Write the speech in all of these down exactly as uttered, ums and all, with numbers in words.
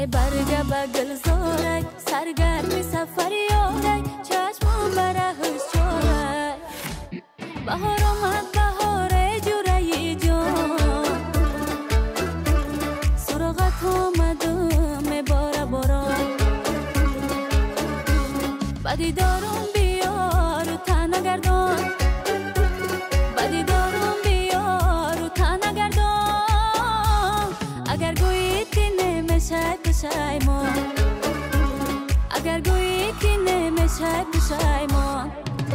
برگه به گلزارک سرگرمی سفر یارک چشمون بره هش چارک بهار آمد بهار جوره جان سراغت آمد میباره باران بدی دارم بیار و تنه گردان بدی دارم بیار و تنه گردان اگر گویی که نمیشه پشیمان اگر گویی که نمیشه پشیمان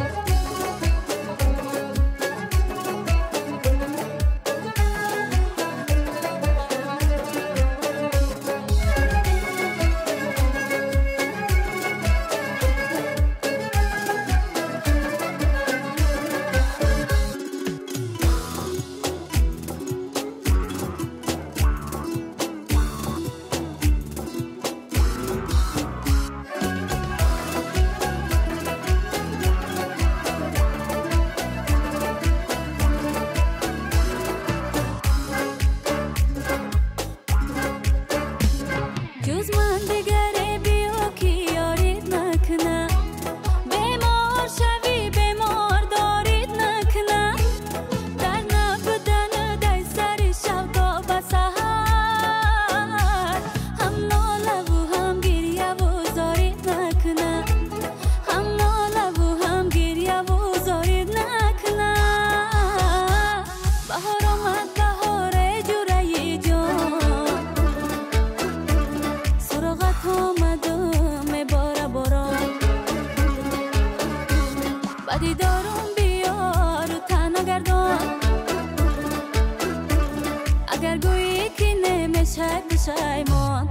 جز من دیگره بیا که یارید نکنه بیمار شوی بیمار دارید نکنه در نبودن دای سر شب تا به سحر هم ناله و هم گریه و زارید نکنه هم ناله و هم گریه و زارید نکنه بهار آمد بهار جوره جان سراغت آمد میباره باران بدی دارم بیار و تنه گردان اگر گویی که نمیشه پشیمان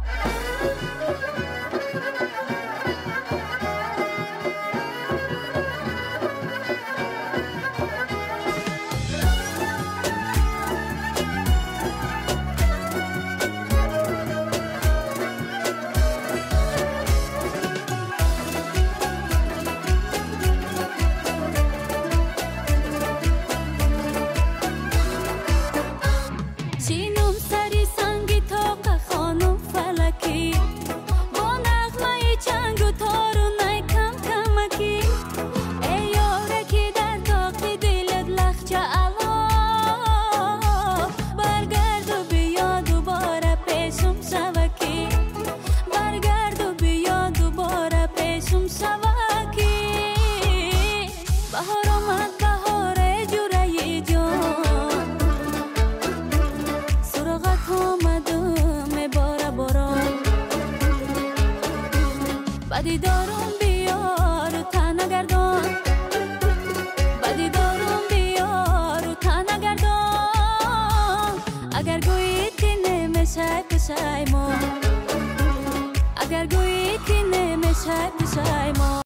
شینم سری سنگی تا خانم فلکی با نغمه چنگ و تارونه کم کمکی ای یاره که در تاقی دلت لخچه علا برگرد و بیا دوباره پیشم شوکی برگرد و بیا دوباره پیشم شوکی بهار آمد بهار جوره جان سراغت آمد میباره باران بدی دارم بیار و تنه گردان بدی دارم بیار و تنه گردان اگر گویی که نمیشه پشیمان اگر گویی که نمیشه پشیمان